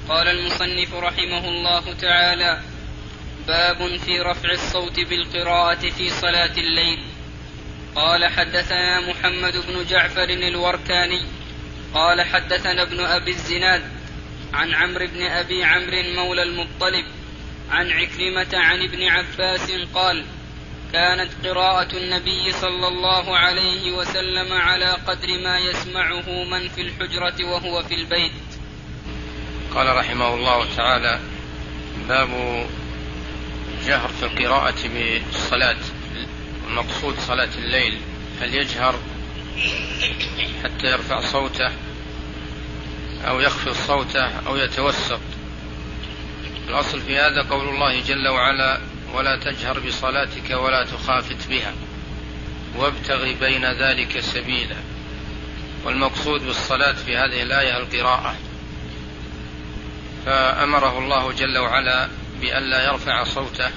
قال المصنف رحمه الله تعالى: باب في رفع الصوت بالقراءة في صلاة الليل. قال: حدثنا محمد بن جعفر الوركاني قال: حدثنا ابن أبي الزناد عن عمرو بن أبي عمرو مولى المطلب عن عكرمة عن ابن عباس قال: كانت قراءة النبي صلى الله عليه وسلم على قدر ما يسمعه من في الحجرة وهو في البيت. قال رحمه الله تعالى: باب جهر في القراءة بالصلاة. المقصود صلاة الليل، هل يجهر حتى يرفع صوته أو يخفض صوته أو يتوسط؟ الأصل في هذا قول الله جل وعلا: ولا تجهر بصلاتك ولا تخافت بها وابتغ بين ذلك سبيلا. والمقصود بالصلاة في هذه الآية القراءة، فأمره الله جل وعلا بألا يرفع صوته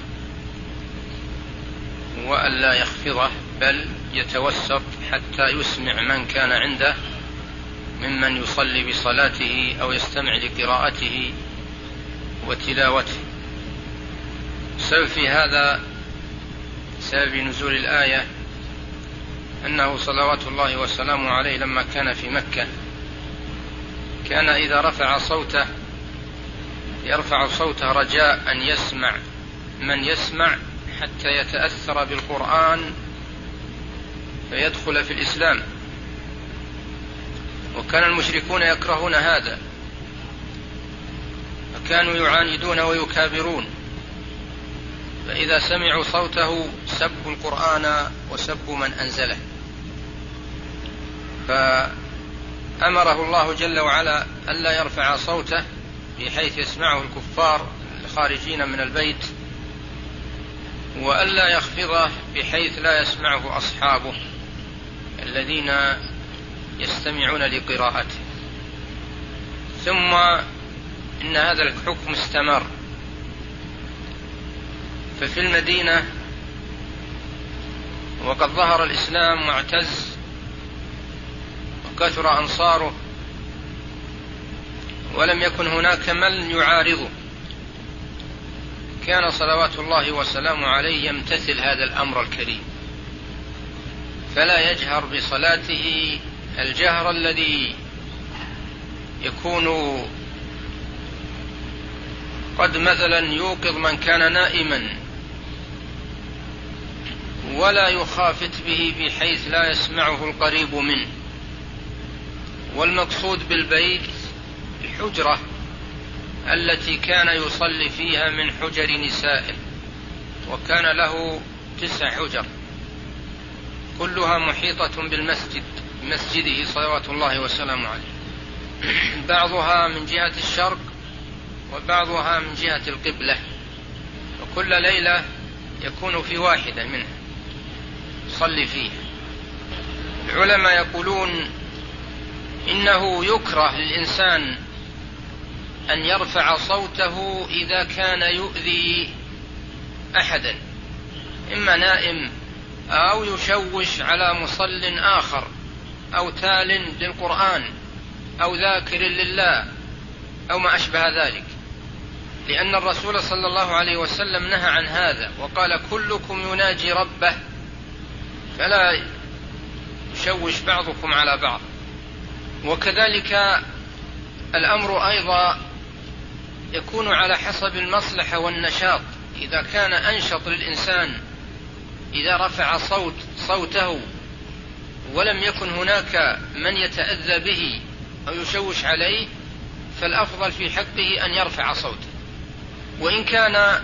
وألا يخفضه، بل يتوسط حتى يسمع من كان عنده ممن يصلي بصلاته أو يستمع لقراءته وتلاوته. سبب في هذا، سبب نزول الآية، أنه صلوات الله وسلامه عليه لما كان في مكة كان إذا رفع صوته يرفع صوته رجاء أن يسمع من يسمع حتى يتأثر بالقرآن فيدخل في الإسلام. وكان المشركون يكرهون هذا، فكانوا يعاندون ويكابرون، فإذا سمعوا صوته سبوا القرآن وسبوا من أنزله. فأمره الله جل وعلا ألا يرفع صوته بحيث يسمعه الكفار الخارجين من البيت، وألا يخفضه بحيث لا يسمعه أصحابه الذين يستمعون لقراءته. ثم إن هذا الحكم استمر، ففي المدينة وقد ظهر الإسلام واعتز وكثر أنصاره ولم يكن هناك من يعارضه، كان صلوات الله وسلامه عليه يمتثل هذا الأمر الكريم، فلا يجهر بصلاته الجهر الذي يكون قد مثلا يوقظ من كان نائما، ولا يخافت به بحيث لا يسمعه القريب منه. والمقصود بالبيت الحجرة التي كان يصلي فيها من حجر نسائه، وكان له 9 حجر كلها محيطة بالمسجد، مسجده صلوات الله وسلامه عليه، بعضها من جهة الشرق وبعضها من جهة القبلة، وكل ليلة يكون في واحدة منها يصلي فيها. العلماء يقولون إنه يكره للإنسان أن يرفع صوته إذا كان يؤذي أحدا، إما نائم أو يشوش على مصل آخر أو تال للقرآن أو ذاكر لله أو ما أشبه ذلك، لأن الرسول صلى الله عليه وسلم نهى عن هذا وقال: كلكم يناجي ربه فلا يشوش بعضكم على بعض. وكذلك الأمر أيضا يكون على حسب المصلحة والنشاط، إذا كان أنشط للإنسان إذا رفع صوته ولم يكن هناك من يتأذى به أو يشوش عليه، فالأفضل في حقه أن يرفع صوته. وإن كان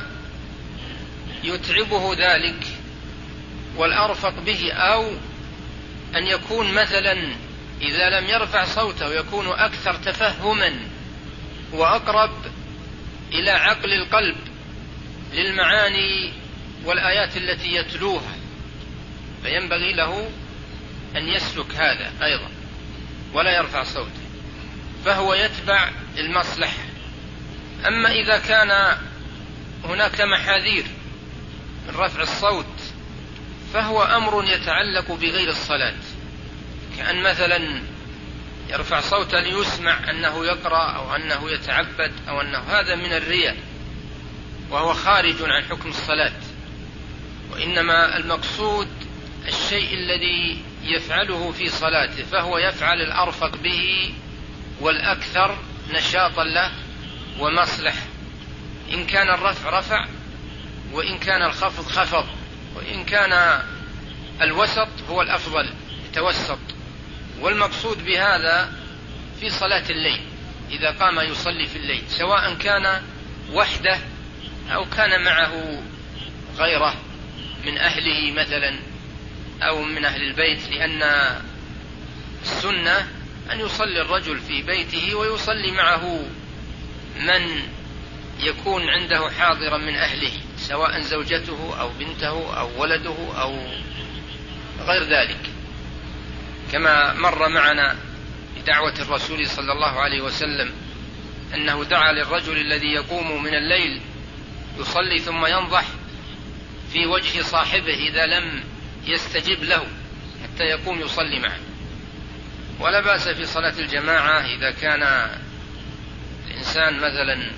يتعبه ذلك والأرفق به، أو أن يكون مثلا إذا لم يرفع صوته يكون أكثر تفهما وأقرب إلى عقل القلب للمعاني والآيات التي يتلوها، فينبغي له أن يسلك هذا أيضا ولا يرفع صوته، فهو يتبع المصلحة. أما إذا كان هناك محاذير من رفع الصوت فهو أمر يتعلق بغير الصلاة، كأن مثلا يرفع صوته ليسمع أنه يقرأ أو أنه يتعبد أو أنه هذا من الرياء، وهو خارج عن حكم الصلاة. وإنما المقصود الشيء الذي يفعله في صلاته، فهو يفعل الأرفق به والأكثر نشاطا له ومصلح. إن كان الرفع رفع، وإن كان الخفض خفض، وإن كان الوسط هو الأفضل يتوسط. والمقصود بهذا في صلاة الليل إذا قام يصلي في الليل، سواء كان وحده أو كان معه غيره من أهله مثلا أو من أهل البيت، لأن السنة أن يصلي الرجل في بيته ويصلي معه من يكون عنده حاضرا من أهله، سواء زوجته أو بنته أو ولده أو غير ذلك، كما مر معنا بدعوة الرسول صلى الله عليه وسلم أنه دعا للرجل الذي يقوم من الليل يصلي ثم ينضح في وجه صاحبه إذا لم يستجب له حتى يقوم يصلي معه. ولا بأس في صلاة الجماعة إذا كان الإنسان مثلا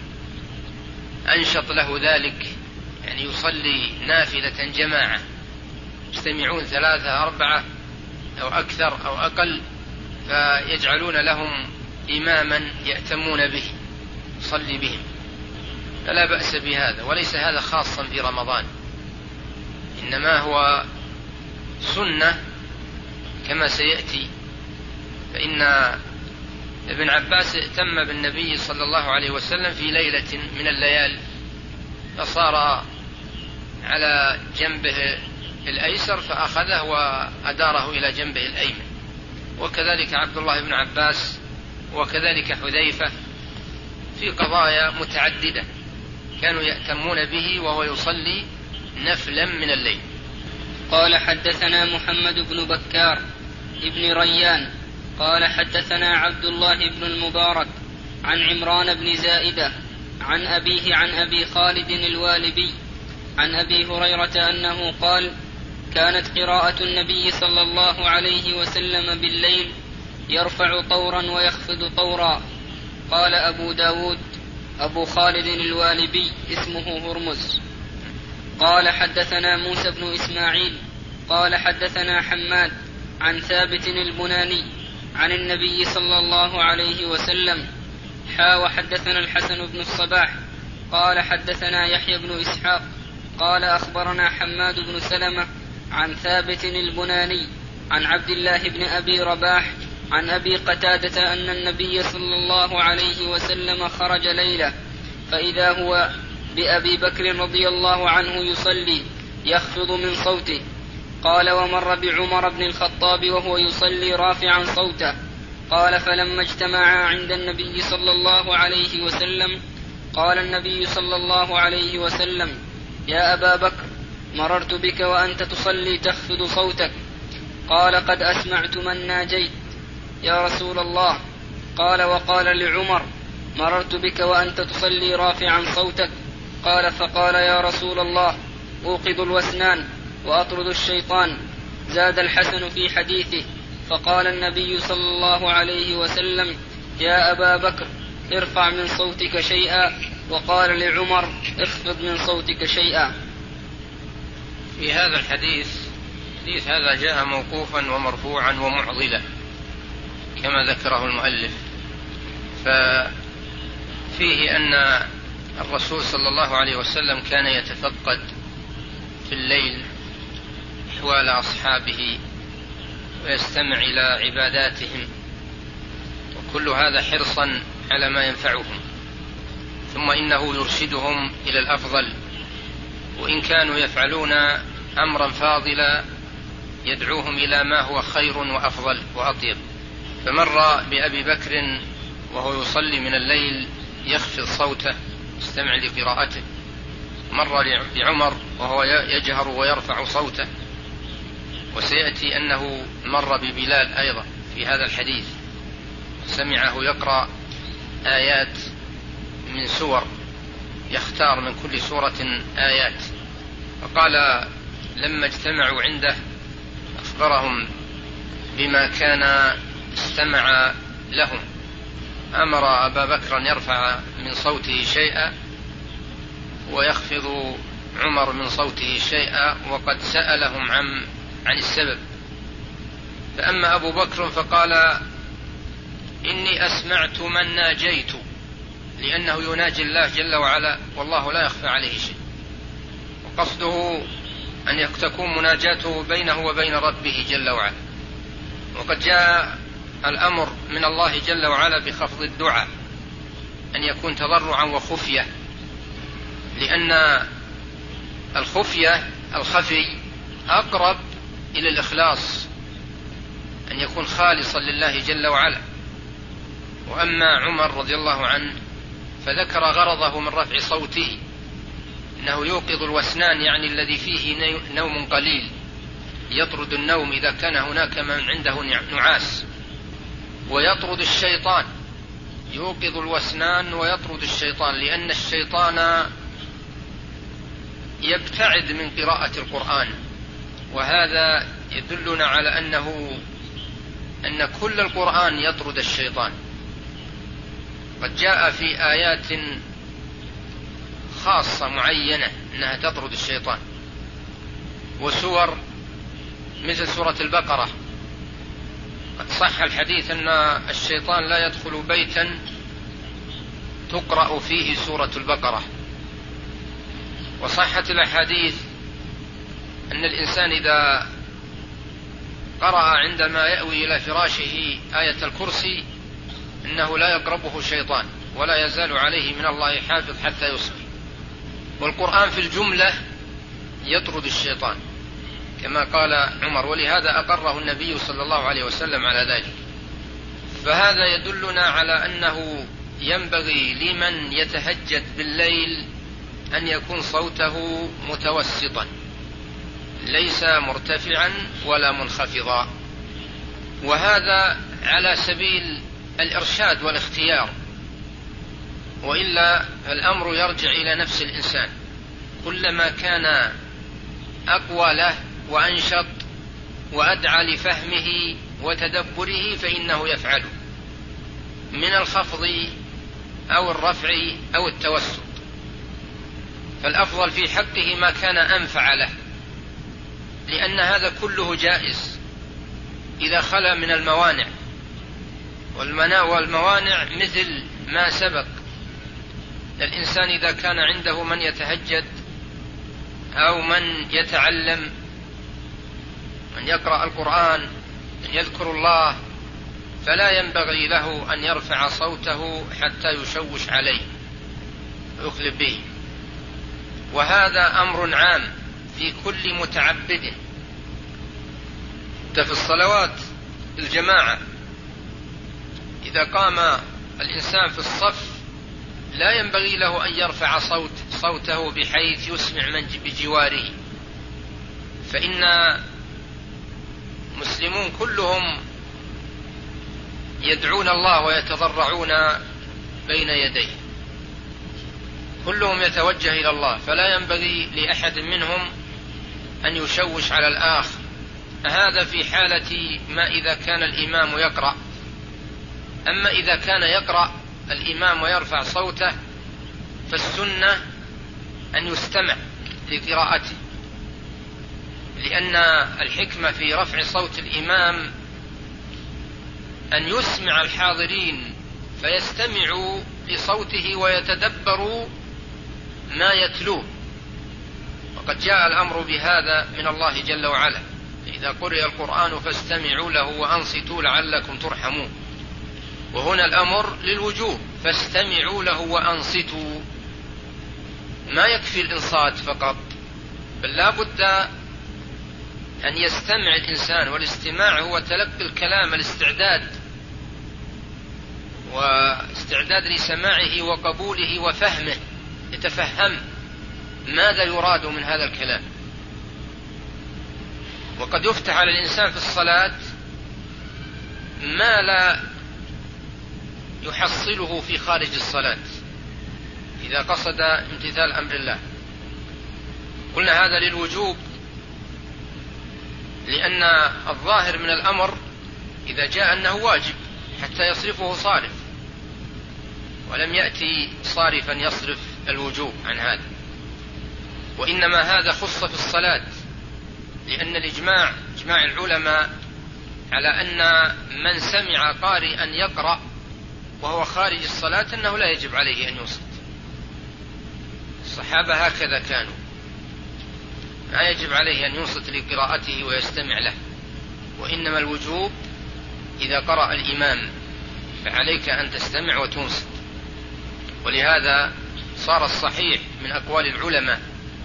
أنشط له ذلك، يعني يصلي نافلة جماعة يجتمعون 3 4 أو أكثر أو أقل، فيجعلون لهم إماما يأتمون به يصلي بهم، فلا بأس بهذا. وليس هذا خاصا برمضان، إنما هو سنة كما سيأتي. فإن ابن عباس ائتم بالنبي صلى الله عليه وسلم في ليلة من الليالي، فصار على جنبه الأيسر فأخذه وأداره إلى جنبه الأيمن، وكذلك عبد الله بن عباس، وكذلك حذيفة، في قضايا متعددة كانوا يأتمون به وهو يصلي نفلا من الليل. قال حدثنا محمد بن بكار ابن ريان قال حدثنا عبد الله بن المبارك عن عمران بن زائدة عن أبيه عن أبي خالد الوالبي عن أبي هريرة أنه قال: كانت قراءة النبي صلى الله عليه وسلم بالليل يرفع طورا ويخفض طورا. قال أبو داود: أبو خالد الوالبي اسمه هرمز. قال حدثنا موسى بن إسماعيل قال حدثنا حماد عن ثابت البناني عن النبي صلى الله عليه وسلم وحدثنا الحسن بن الصباح قال حدثنا يحيى بن إسحاق قال أخبرنا حماد بن سلمة عن ثابت البناني عن عبد الله بن أبي رباح عن أبي قتادة أن النبي صلى الله عليه وسلم خرج ليلة فإذا هو بأبي بكر رضي الله عنه يصلي يخفض من صوته. قال: ومر بعمر بن الخطاب وهو يصلي رافعا صوته. قال: فلما اجتمعا عند النبي صلى الله عليه وسلم قال النبي صلى الله عليه وسلم: يا أبا بكر، مررت بك وأنت تصلي تخفض صوتك. قال: قد أسمعت من ناجيت يا رسول الله. قال: وقال لعمر: مررت بك وأنت تصلي رافعا صوتك. قال: فقال: يا رسول الله، أوقظ الوسنان وأطرد الشيطان. زاد الحسن في حديثه: فقال النبي صلى الله عليه وسلم: يا أبا بكر، ارفع من صوتك شيئا. وقال لعمر: اخفض من صوتك شيئا. في هذا الحديث هذا جاء موقوفا ومرفوعا ومعضلا كما ذكره المؤلف، ففيه أن الرسول صلى الله عليه وسلم كان يتفقد في الليل أحوال أصحابه ويستمع إلى عباداتهم، وكل هذا حرصا على ما ينفعهم، ثم إنه يرشدهم إلى الأفضل، وإن كانوا يفعلون أمرا فاضلا يدعوهم إلى ما هو خير وأفضل وأطيب. فمر بأبي بكر وهو يصلي من الليل يخفض صوته يستمع لقراءته، مر بعمر وهو يجهر ويرفع صوته، وسيأتي أنه مر ببلال أيضا في هذا الحديث، سمعه يقرأ آيات من سور، يختار من كل سورة آيات. فقال لما اجتمعوا عنده أخبرهم بما كان استمع لهم. أمر أبا بكر أن يرفع من صوته شيئا ويخفض عمر من صوته شيئا، وقد سألهم عن السبب. فأما أبو بكر فقال: إني أسمعت من ناجيت، لأنه يناجي الله جل وعلا والله لا يخفى عليه شيء، وقصده أن تكون مناجاته بينه وبين ربه جل وعلا. وقد جاء الأمر من الله جل وعلا بخفض الدعاء، أن يكون تضرعا وخفية، لأن الخفي أقرب إلى الإخلاص، أن يكون خالصا لله جل وعلا. وأما عمر رضي الله عنه فذكر غرضه من رفع صوته، إنه يوقظ الوسنان، يعني الذي فيه نوم قليل، يطرد النوم إذا كان هناك من عنده نعاس، ويطرد الشيطان، يوقظ الوسنان ويطرد الشيطان، لأن الشيطان يبتعد من قراءة القرآن. وهذا يدلنا على أن كل القرآن يطرد الشيطان. قد جاء في آيات خاصة معينة أنها تطرد الشيطان، وسور مثل سورة البقرة قد صح الحديث أن الشيطان لا يدخل بيتا تقرأ فيه سورة البقرة. وصحت الأحاديث أن الإنسان إذا قرأ عندما يأوي إلى فراشه آية الكرسي إنه لا يقربه شيطان ولا يزال عليه من الله حافظ حتى يصبح. والقرآن في الجملة يطرد الشيطان كما قال عمر، ولهذا أقره النبي صلى الله عليه وسلم على ذلك. فهذا يدلنا على أنه ينبغي لمن يتهجد بالليل أن يكون صوته متوسطا، ليس مرتفعا ولا منخفضا، وهذا على سبيل الإرشاد والاختيار، وإلا الأمر يرجع إلى نفس الإنسان. كلما كان أقوى له وأنشط وأدعى لفهمه وتدبره فإنه يفعله من الخفض أو الرفع أو التوسط. فالأفضل في حقه ما كان أنفع له، لأن هذا كله جائز إذا خلا من الموانع. والموانع مثل ما سبق، الإنسان إذا كان عنده من يتهجد أو من يتعلم، من يقرأ القرآن، من يذكر الله، فلا ينبغي له أن يرفع صوته حتى يشوش عليه ويخلب به. وهذا أمر عام في كل متعبد. في الصلوات الجماعة إذا قام الإنسان في الصف لا ينبغي له أن يرفع صوته بحيث يسمع من بجواره، فإن المسلمون كلهم يدعون الله ويتضرعون بين يديه، كلهم يتوجه إلى الله، فلا ينبغي لأحد منهم أن يشوش على الآخر. هذا في حالة ما إذا كان الإمام يقرأ. أما إذا كان يقرأ الإمام ويرفع صوته فالسنة أن يستمع لقراءته، لأن الحكمة في رفع صوت الإمام أن يسمع الحاضرين فيستمعوا لصوته ويتدبروا ما يتلوه. وقد جاء الأمر بهذا من الله جل وعلا: إذا قرئ القرآن فاستمعوا له وأنصتوا لعلكم ترحمون. وهنا الأمر للوجوب، فاستمعوا له وأنصتوا. ما يكفي الإنصات فقط، بل لا بد أن يستمع الإنسان، والاستماع هو تلقي الكلام، واستعداد لسماعه وقبوله وفهمه، يتفهم ماذا يراد من هذا الكلام. وقد يفتح على الإنسان في الصلاة ما لا يحصله في خارج الصلاة إذا قصد امتثال أمر الله. قلنا هذا للوجوب، لأن الظاهر من الأمر إذا جاء أنه واجب حتى يصرفه صارف، ولم يأتي صارفا يصرف الوجوب عن هذا، وإنما هذا خص في الصلاة، لأن إجماع العلماء على أن من سمع قارئا يقرأ وهو خارج الصلاة أنه لا يجب عليه أن ينصت. الصحابة هكذا كانوا، لا يجب عليه أن ينصت لقراءته ويستمع له، وإنما الوجوب إذا قرأ الإمام فعليك أن تستمع وتنصت. ولهذا صار الصحيح من أقوال العلماء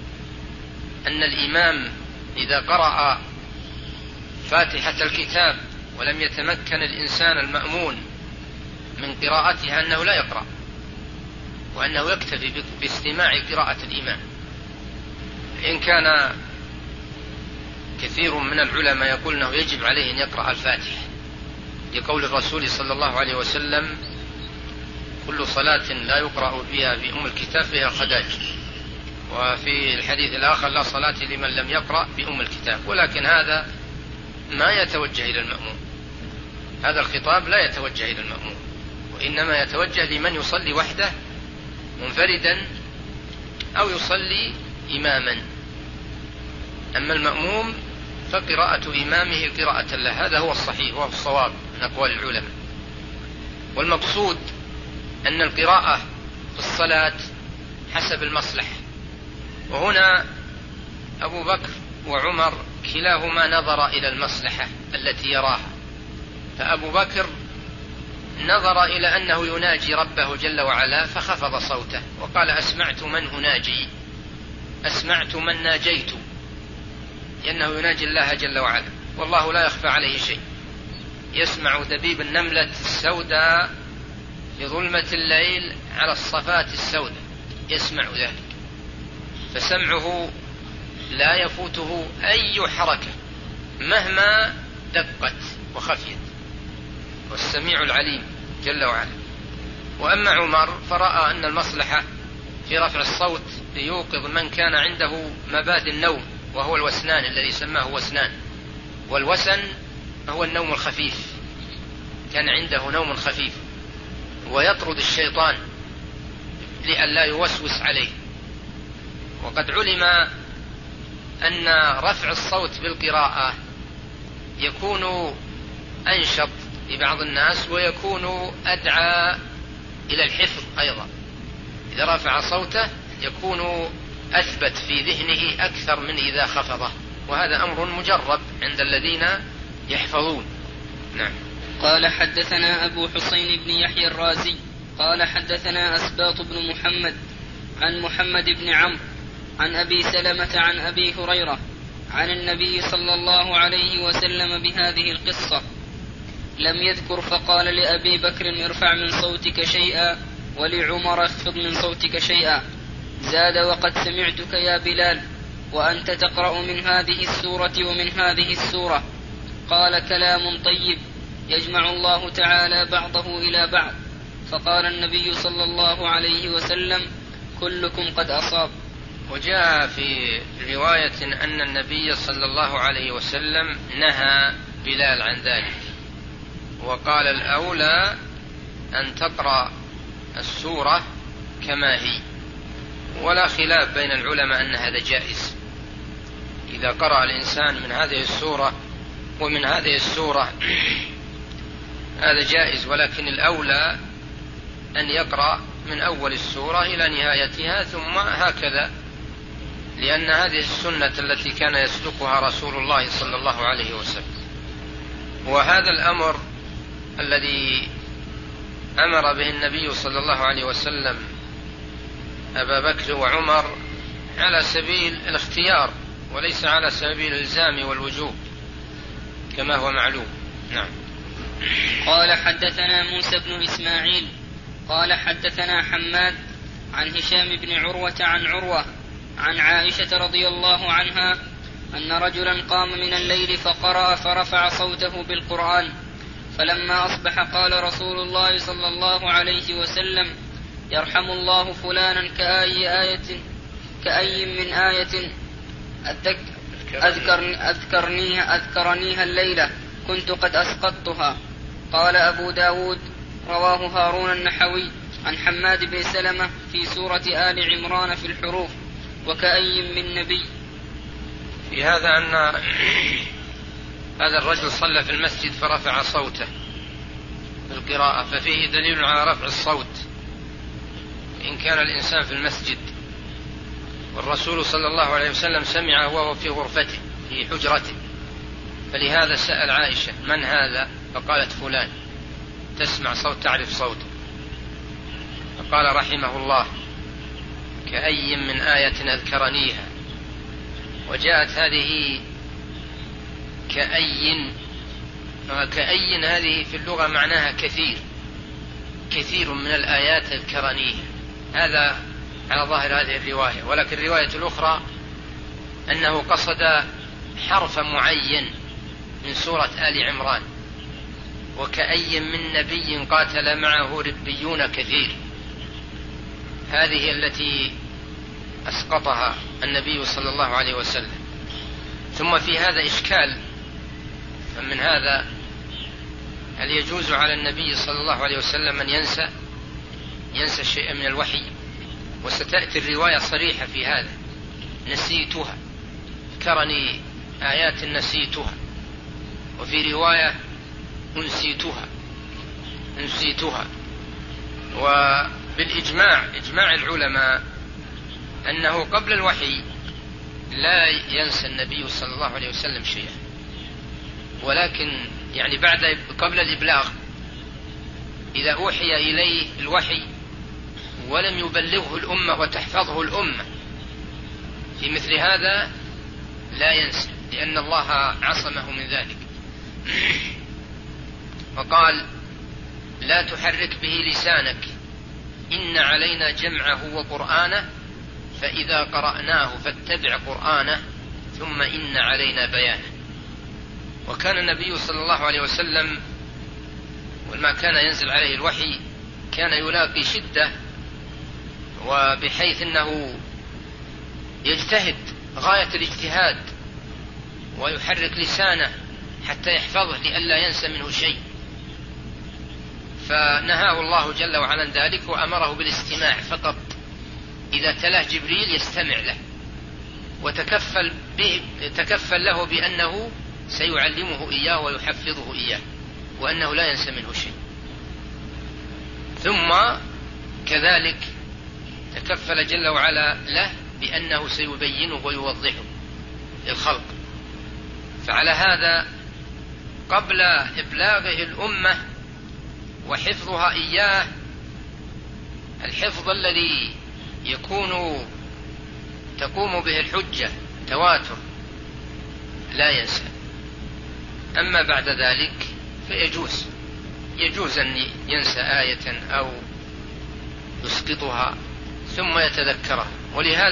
أن الإمام إذا قرأ فاتحة الكتاب ولم يتمكن الإنسان المأمون من قراءتها أنه لا يقرأ، وأنه يكتفي باستماع قراءة الإمام. إن كان كثير من العلماء يقول أنه يجب عليه أن يقرأ الفاتحة، لقول الرسول صلى الله عليه وسلم: كل صلاة لا يقرأ فيها بأم الكتاب فيها خداج. وفي الحديث الآخر: لا صلاة لمن لم يقرأ بأم الكتاب. ولكن هذا ما يتوجه إلى المأموم، هذا الخطاب لا يتوجه إلى المأموم، وإنما يتوجه لمن يصلي وحده منفردا أو يصلي إماما. أما المأموم فقراءة إمامه قراءة له، هذا هو الصحيح وهو الصواب من أقوال العلماء. والمقصود أن القراءة في الصلاة حسب المصلحة، وهنا أبو بكر وعمر كلاهما نظر إلى المصلحة التي يراها. فأبو بكر نظر إلى أنه يناجي ربه جل وعلا فخفض صوته وقال: أسمعت من أناجي، أسمعت من ناجيت، لأنه يناجي الله جل وعلا، والله لا يخفى عليه شيء، يسمع دبيب النملة السوداء بظلمة الليل على الصفات السوداء، يسمع ذلك، فسمعه لا يفوته أي حركة مهما دقت وخفيت، والسميع العليم جل وعلا. وأما عمر فرأى أن المصلحة في رفع الصوت ليوقظ من كان عنده مبات النوم، وهو الوسنان الذي سماه وسنان، والوسن هو النوم الخفيف، كان عنده نوم خفيف، ويطرد الشيطان لئلا يوسوس عليه. وقد علم أن رفع الصوت بالقراءة يكون أنشط لبعض الناس ويكون أدعى إلى الحفظ أيضا، إذا رفع صوته يكون أثبت في ذهنه أكثر من إذا خفضه، وهذا أمر مجرب عند الذين يحفظون. نعم. قال: حدثنا أبو حسين بن يحيى الرازي قال: حدثنا أسباط بن محمد عن محمد بن عمرو عن أبي سلمة عن أبي هريرة عن النبي صلى الله عليه وسلم بهذه القصة، لم يذكر، فقال لأبي بكر: ارفع من صوتك شيئا، ولعمر: اخفض من صوتك شيئا. زاد: وقد سمعتك يا بلال وأنت تقرأ من هذه السورة ومن هذه السورة. قال: كلام طيب يجمع الله تعالى بعضه إلى بعض. فقال النبي صلى الله عليه وسلم: كلكم قد أصاب. وجاء في رواية أن النبي صلى الله عليه وسلم نهى بلال عن ذلك، وقال: الأولى أن تقرأ السورة كما هي. ولا خلاف بين العلماء أن هذا جائز، إذا قرأ الإنسان من هذه السورة ومن هذه السورة هذا جائز، ولكن الأولى أن يقرأ من أول السورة إلى نهايتها ثم هكذا، لأن هذه السنة التي كان يسلكها رسول الله صلى الله عليه وسلم. وهذا الأمر الذي أمر به النبي صلى الله عليه وسلم أبا بكر وعمر على سبيل الاختيار وليس على سبيل الإلزام والوجوب كما هو معلوم. نعم. قال: حدثنا موسى بن إسماعيل قال: حدثنا حماد عن هشام بن عروة عن عروة عن عائشة رضي الله عنها أن رجلا قام من الليل فقرأ فرفع صوته بالقرآن، فلما أصبح قال رسول الله صلى الله عليه وسلم: يرحم الله فلانا كأي من آية أذكرنيها الليلة كنت قد أسقطتها. قال أبو داود رواه هارون النحوي عن حماد بن سلمة في سورة آل عمران في الحروف وكأي من نبي. في هذا أن هذا الرجل صلى في المسجد فرفع صوته بالقراءة، ففيه دليل على رفع الصوت إن كان الإنسان في المسجد، والرسول صلى الله عليه وسلم سمعه وهو في غرفته في حجرته، فلهذا سأل عائشة من هذا؟ فقالت فلان، تسمع صوت تعرف صوته، فقال رحمه الله كأي من آية أذكرنيها. وجاءت هذه كأي هذه في اللغة معناها كثير من الآيات أذكرنيها، هذا على ظاهر هذه الرواية. ولكن الرواية الأخرى أنه قصد حرف معين من سورة آل عمران، وكأي من نبي قاتل معه ربيون كثير، هذه التي أسقطها النبي صلى الله عليه وسلم. ثم في هذا إشكال، فمن هذا هل يجوز على النبي صلى الله عليه وسلم أن ينسى شيئا من الوحي؟ وستأتي الرواية صريحة في هذا، نسيتها، ذكرني آيات نسيتها، وفي رواية أنسيتها. وبالإجماع إجماع العلماء أنه قبل الوحي لا ينسى النبي صلى الله عليه وسلم شيئا، ولكن يعني قبل الإبلاغ إذا أوحي إليه الوحي ولم يبلغه الأمة وتحفظه الأمة، في مثل هذا لا ينسى، لأن الله عصمه من ذلك. وقال لا تحرك به لسانك إن علينا جمعه وقرآنه فإذا قرأناه فاتبع قرآنه ثم إن علينا بيانه. وكان النبي صلى الله عليه وسلم ولما كان ينزل عليه الوحي كان يلاقي شدة، وبحيث أنه يجتهد غاية الاجتهاد ويحرك لسانه حتى يحفظه لئلا ينسى منه شيء، فنهاه الله جل وعلا ذلك وأمره بالاستماع فقط، إذا تلاه جبريل يستمع له وتكفل له بأنه سيعلمه إياه ويحفظه إياه وأنه لا ينسى منه شيء. ثم كذلك تكفل جل وعلا له بأنه سيبينه ويوضحه للخلق. فعلى هذا قبل إبلاغه الأمة وحفظها إياه، الحفظ الذي تقوم به الحجة تواتر لا ينسى. أما بعد ذلك فيجوز أن ينسى آية أو يسقطها ثم يتذكرها. ولهذا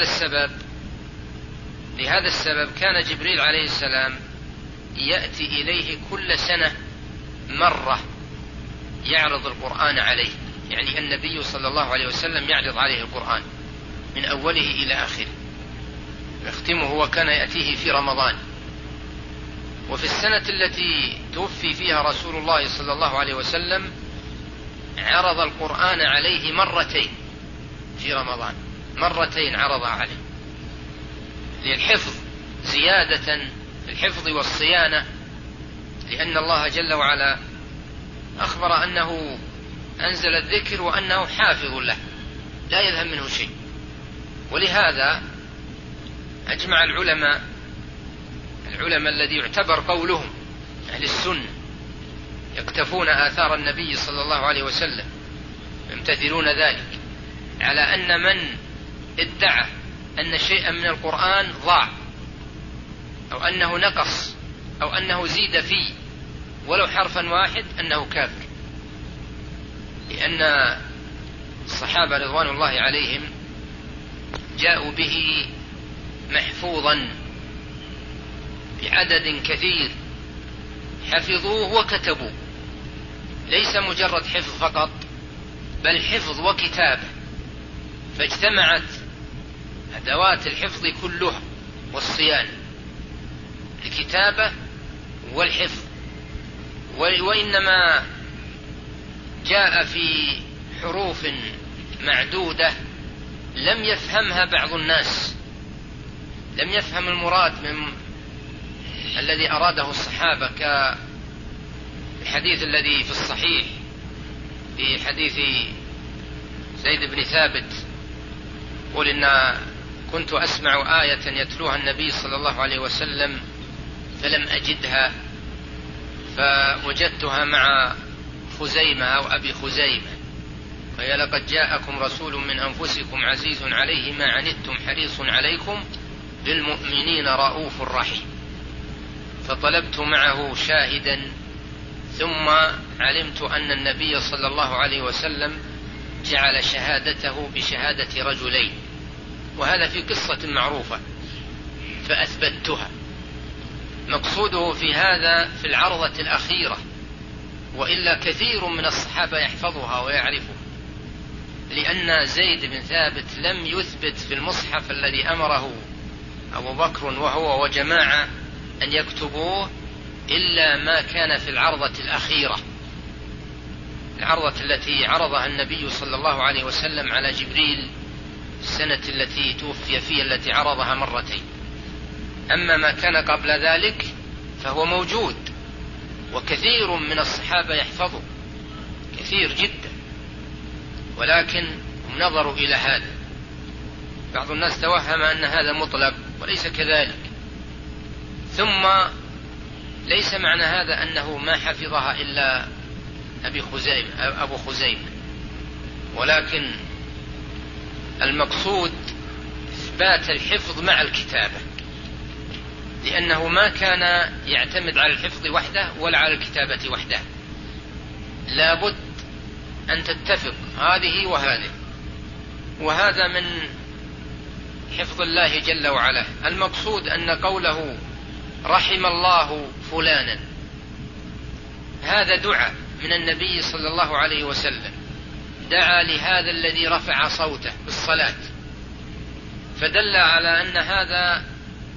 السبب كان جبريل عليه السلام يأتي إليه كل سنة مرة يعرض القرآن عليه، يعني النبي صلى الله عليه وسلم يعرض عليه القرآن من أوله إلى آخره يختمه، وكان يأتيه في رمضان. وفي السنة التي توفي فيها رسول الله صلى الله عليه وسلم عرض القرآن عليه مرتين في رمضان، مرتين عرض عليه للحفظ، زيادة في الحفظ والصيانة، لأن الله جل وعلا أخبر أنه أنزل الذكر وأنه حافظ له لا يذهب منه شيء. ولهذا أجمع العلماء الذي يعتبر قولهم أهل السنة يقتفون آثار النبي صلى الله عليه وسلم يمتثلون ذلك، على أن من ادعى أن شيئا من القرآن ضاع أو أنه نقص أو أنه زيد فيه ولو حرفا واحد أنه كافر، لأن الصحابة رضوان الله عليهم جاءوا به محفوظا بعدد كثير، حفظوه وكتبوه، ليس مجرد حفظ فقط بل حفظ وكتابة، فاجتمعت أدوات الحفظ كلها والصيانة، الكتابة والحفظ. وإنما جاء في حروف معدودة لم يفهمها بعض الناس، لم يفهم المراد من الذي أراده الصحابة، كالحديث الذي في الصحيح في حديث زيد بن ثابت قل إن كنت أسمع آية يتلوها النبي صلى الله عليه وسلم فلم أجدها فوجدتها مع خزيمة أو أبي خزيمة، فهي لقد جاءكم رسول من أنفسكم عزيز عليه ما عنتم حريص عليكم بالمؤمنين رؤوف رحيم، فطلبت معه شاهدا ثم علمت أن النبي صلى الله عليه وسلم جعل شهادته بشهادة رجلين، وهذا في قصة معروفة فأثبتها. مقصوده في هذا في العرضة الأخيرة، وإلا كثير من الصحابة يحفظها ويعرفها، لأن زيد بن ثابت لم يثبت في المصحف الذي أمره أبو بكر وهو وجماعة أن يكتبوه إلا ما كان في العرضة الأخيرة، العرضة التي عرضها النبي صلى الله عليه وسلم على جبريل السنة التي توفي فيها، التي عرضها مرتين. أما ما كان قبل ذلك فهو موجود، وكثير من الصحابة يحفظه كثير جدا، ولكن هم نظروا إلى هذا. بعض الناس توهم أن هذا مطلق وليس كذلك. ثم ليس معنى هذا أنه ما حفظها إلا أبو خزيمة، ولكن المقصود إثبات الحفظ مع الكتابة، لأنه ما كان يعتمد على الحفظ وحده ولا على الكتابة وحده، لابد أن تتفق هذه وهذه، وهذا من حفظ الله جل وعلا. المقصود أن قوله رحم الله فلانا هذا دعاء من النبي صلى الله عليه وسلم، دعا لهذا الذي رفع صوته بالصلاة، فدل على أن هذا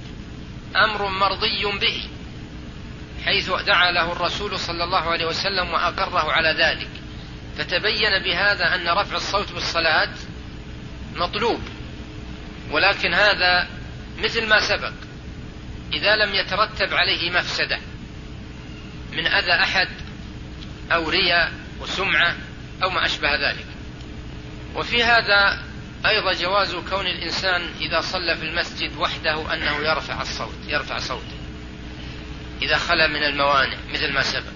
أمر مرضي به، حيث دعا له الرسول صلى الله عليه وسلم وأقره على ذلك، فتبين بهذا أن رفع الصوت بالصلاة مطلوب. ولكن هذا مثل ما سبق، إذا لم يترتب عليه مفسدة من أذى أحد أو رياء وسمعة أو ما أشبه ذلك. وفي هذا أيضا جواز كون الإنسان إذا صلى في المسجد وحده أنه يرفع صوته إذا خلا من الموانع مثل ما سبق.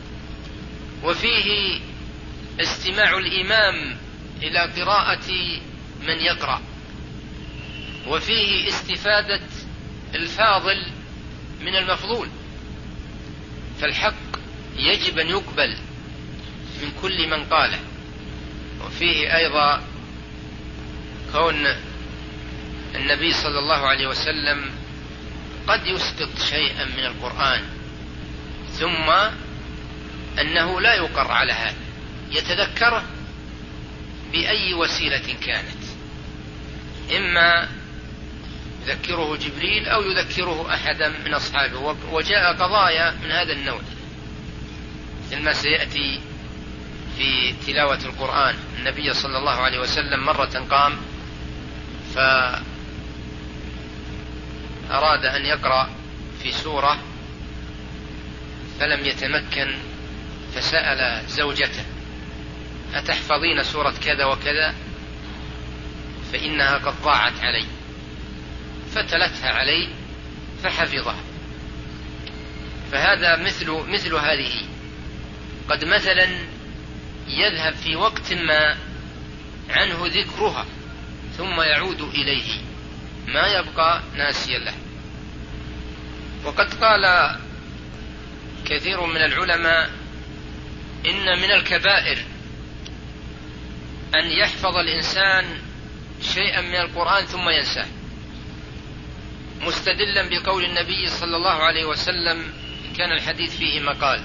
وفيه استماع الإمام إلى قراءة من يقرأ، وفيه استفادة الفاضل من المفضول، فالحق يجب أن يقبل من كل من قاله. وفيه أيضا كون النبي صلى الله عليه وسلم قد يسقط شيئا من القرآن، ثم أنه لا يقر على هذا، يتذكره بأي وسيلة كانت، إما يذكره جبريل أو يذكره أحدا من أصحابه. وجاء قضايا من هذا النوع مثل ما سيأتي في تلاوة القرآن. النبي صلى الله عليه وسلم مرة قام فأراد أن يقرأ في سورة فلم يتمكن، فسأل زوجته أتحفظين سورة كذا وكذا فإنها قد ضاعت علي، فتلتها علي فحفظها. فهذا مثل هذه، قد مثلا يذهب في وقت ما عنه ذكرها ثم يعود إليه، ما يبقى ناسيا له. وقد قال كثير من العلماء إن من الكبائر أن يحفظ الإنسان شيئا من القرآن ثم ينساه، مستدلا بقول النبي صلى الله عليه وسلم كان الحديث فيه مقال: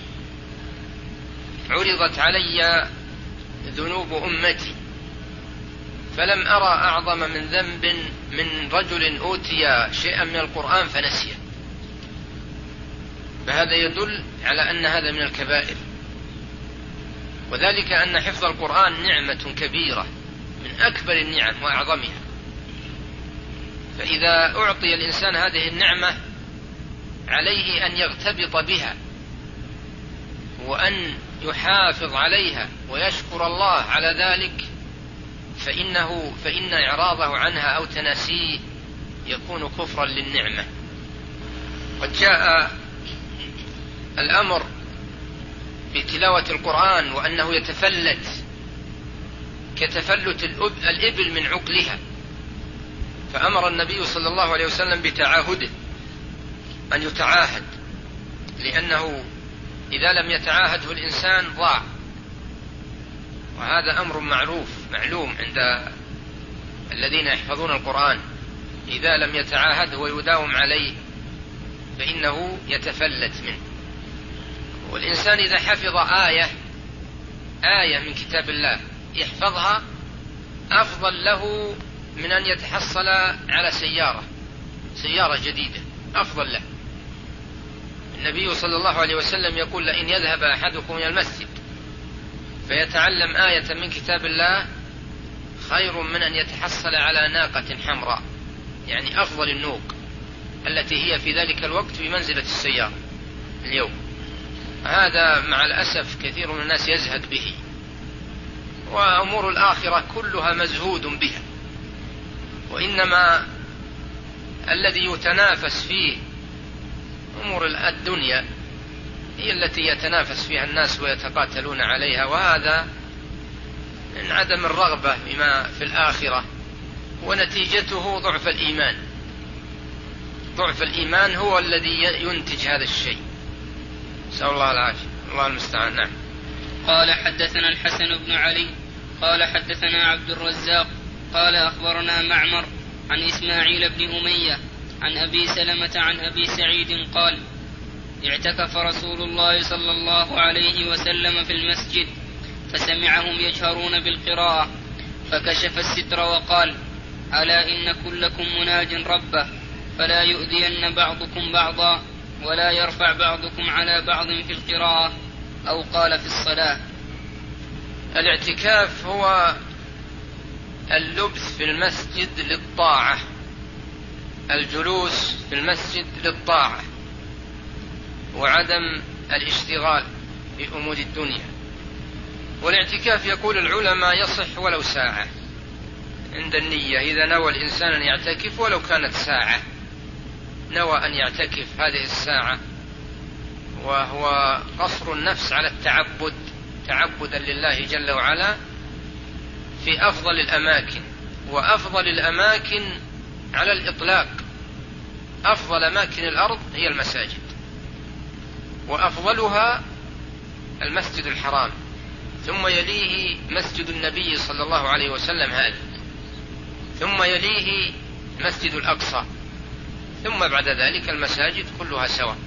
عرضت علي ذنوب أمتي فلم أرى أعظم من ذنب من رجل أوتي شيئا من القرآن فنسيه. فهذا يدل على أن هذا من الكبائر. وذلك أن حفظ القرآن نعمة كبيرة من أكبر النعم وأعظمها، فإذا أعطي الإنسان هذه النعمة عليه أن يغتبط بها وأن يحافظ عليها ويشكر الله على ذلك، فإن إعراضه عنها أو تناسيه يكون كفرا للنعمة. قد جاء الأمر بتلاوة القرآن وأنه يتفلت كتفلت الإبل من عقلها، فأمر النبي صلى الله عليه وسلم بتعاهده، أن يتعاهد، لأنه إذا لم يتعاهده الإنسان ضاع، وهذا أمر معلوم عند الذين يحفظون القرآن، إذا لم يتعاهده ويداوم عليه فإنه يتفلت منه. والإنسان إذا حفظ آية من كتاب الله يحفظها أفضل له من أن يتحصل على سيارة جديدة، أفضل له. النبي صلى الله عليه وسلم يقول: لئن يذهب أحدكم إلى المسجد فيتعلم آية من كتاب الله خير من أن يتحصل على ناقة حمراء، يعني أفضل النوق التي هي في ذلك الوقت بمنزلة السيارة اليوم. هذا مع الأسف كثير من الناس يزهد به، وأمور الآخرة كلها مزهود بها، وإنما الذي يتنافس فيه أمور الدنيا هي التي يتنافس فيها الناس ويتقاتلون عليها، وهذا من عدم الرغبة بما في الآخرة، ونتيجته ضعف الإيمان هو الذي ينتج هذا الشيء. نسأل الله العافية، الله المستعان. نعم. قال: حدثنا الحسن بن علي قال حدثنا عبد الرزاق قال أخبرنا معمر عن إسماعيل بن أمية عن أبي سلمة عن أبي سعيد قال: اعتكف رسول الله صلى الله عليه وسلم في المسجد فسمعهم يجهرون بالقراءة فكشف الستر وقال: ألا إن كلكم مناج ربه فلا يؤذين بعضكم بعضا ولا يرفع بعضكم على بعض في القراءة، أو قال في الصلاة. الاعتكاف هو اللبث في المسجد للطاعة، الجلوس في المسجد للطاعة وعدم الاشتغال بأمور الدنيا. والاعتكاف يقول العلماء يصح ولو ساعة عند النية، إذا نوى الإنسان أن يعتكف ولو كانت ساعة، نوى أن يعتكف هذه الساعة، وهو قصر النفس على التعبد تعبدا لله جل وعلا في أفضل الأماكن. وأفضل الأماكن على الإطلاق، أفضل أماكن الأرض هي المساجد، وأفضلها المسجد الحرام، ثم يليه مسجد النبي صلى الله عليه وسلم هذا، ثم يليه مسجد الأقصى، ثم بعد ذلك المساجد كلها سواء.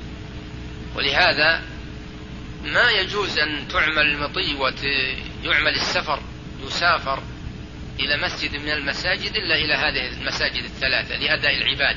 ولهذا ما يجوز أن تعمل المطي ويعمل السفر، يسافر إلى مسجد من المساجد إلا إلى هذه المساجد الثلاثة لأداء العبادة.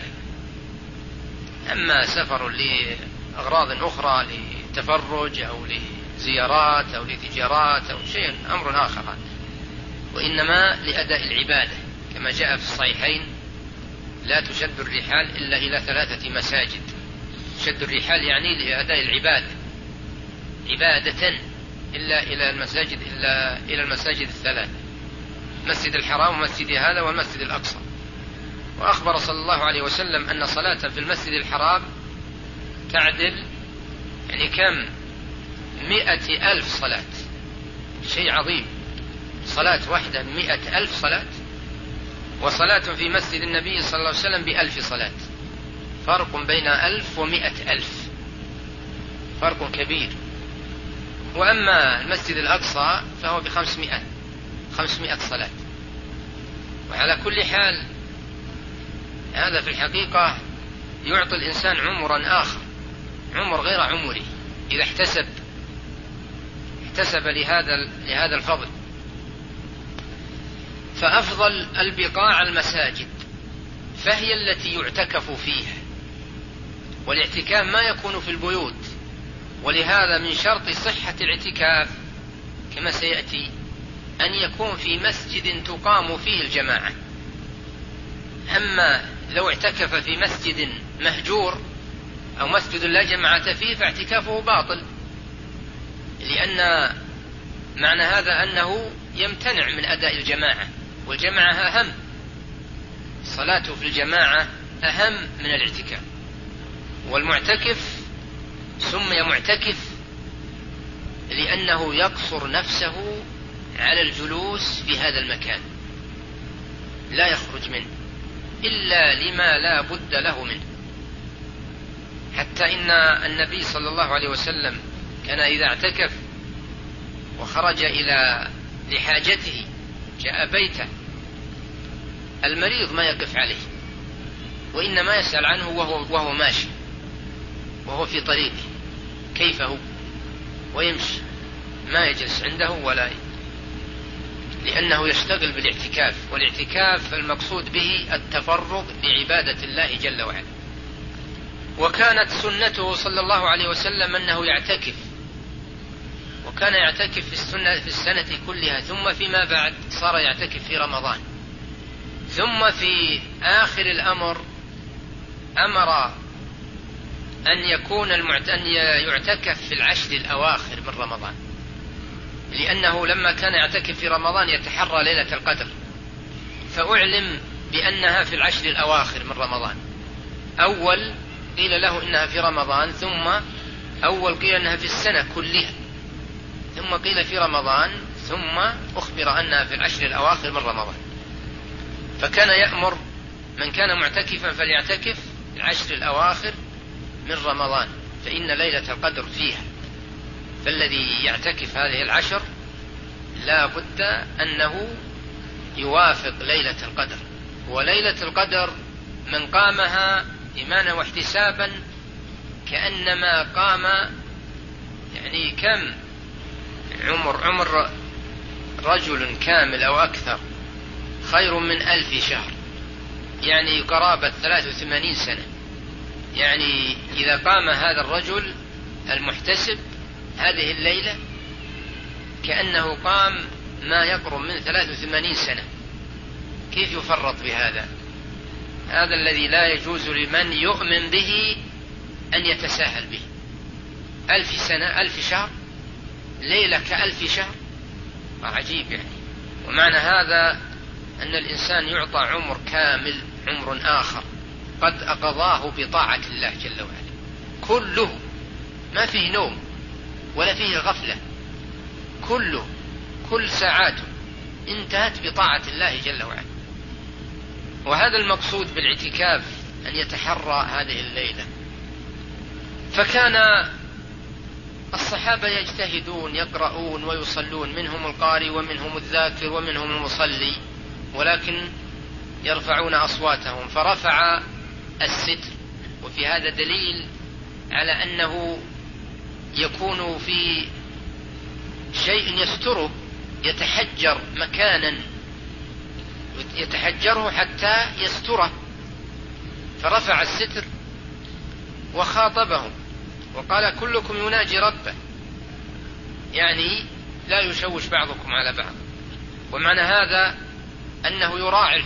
أما سفر لأغراض أخرى لتفرج أو لزيارات أو لتجارات أو شيء أمر آخر، وإنما لأداء العبادة، كما جاء في الصحيحين: لا تشد الرحال إلا إلى 3 مساجد. شد الرحال يعني لأداء العبادة، عبادة إلا إلى المساجد الثلاث: مسجد الحرام ومسجد هذا والمسجد الأقصى. وأخبر صلى الله عليه وسلم أن صلاة في المسجد الحرام تعدل يعني كم 100,000 صلاة، شيء عظيم، صلاة واحدة 100,000 صلاة. وصلاة في مسجد النبي صلى الله عليه وسلم ب1000 صلاة، فرق بين 1000 و100,000، فرق كبير. وأما المسجد الأقصى فهو ب500 صلاة. وعلى كل حال هذا في الحقيقة يعطي الإنسان عمرا آخر، عمر غير عمره، إذا احتسب لهذا الفضل. فأفضل البقاع المساجد، فهي التي يعتكف فيها، والاعتكاف ما يكون في البيوت. ولهذا من شرط صحة الاعتكاف كما سيأتي أن يكون في مسجد تقام فيه الجماعة. أما لو اعتكف في مسجد مهجور أو مسجد لا جماعة فيه فاعتكافه باطل، لأن معنى هذا أنه يمتنع من أداء الجماعة، والجماعة أهم، صلاته في الجماعة أهم من الاعتكاف. والمعتكف سمي معتكف لأنه يقصر نفسه على الجلوس في هذا المكان، لا يخرج منه إلا لما لا بد له منه. حتى إن النبي صلى الله عليه وسلم كان إذا اعتكف وخرج لحاجته جاء بيته، المريض ما يقف عليه، وإنما يسأل عنه وهو ماشي، وهو في طريقه كيف هو، ويمشي، ما يجلس عنده لأنه يشتغل بالاعتكاف. والاعتكاف المقصود به التفرغ لعبادة الله جل وعلا. وكانت سنته صلى الله عليه وسلم أنه يعتكف، وكان يعتكف في السنة كلها، ثم فيما بعد صار يعتكف في رمضان، ثم في آخر الأمر أمر أن يعتكف في العشر الأواخر من رمضان، لأنه لما كان يعتكف في رمضان يتحرى ليلة القدر، فأعلم بأنها في العشر الأواخر من رمضان. أول قيل له إنها في رمضان، ثم أول قيل إنها في السنة كلها، ثم قيل في رمضان، ثم أخبر أنها في العشر الأواخر من رمضان. فكان يأمر من كان معتكفا فليعتكف في العشر الأواخر من رمضان، فإن ليلة القدر فيها. فالذي يعتكف هذه العشر لا بد أنه يوافق ليلة القدر. وليلة القدر من قامها إيمانا واحتسابا كأنما قام، يعني كم عمر رجل كامل أو أكثر خير من 1000 شهر، يعني قرابة 83 سنة. يعني إذا قام هذا الرجل المحتسب هذه الليلة كأنه قام ما يقرب من 83 سنة. كيف يفرط بهذا؟ هذا الذي لا يجوز لمن يؤمن به أن يتساهل به. 1000 سنة، 1000 شهر، ليلة ك1000 شهر، عجيب يعني. ومعنى هذا أن الإنسان يعطى عمر كامل، عمر آخر قد أقضاه بطاعة الله جل وعلا، كله ما فيه نوم ولا فيه غفلة، كل ساعاته انتهت بطاعة الله جل وعلا. وهذا المقصود بالاعتكاف، أن يتحرى هذه الليلة. فكان الصحابة يجتهدون، يقرؤون ويصلون، منهم القارئ ومنهم الذاكر ومنهم المصلي، ولكن يرفعون أصواتهم. فرفع الستر، وفي هذا دليل على أنه يكون في شيء يستره، يتحجر مكانا يتحجره حتى يستره. فرفع الستر وخاطبهم وقال: كلكم يناجي ربه، يعني لا يشوش بعضكم على بعض. ومعنى هذا أنه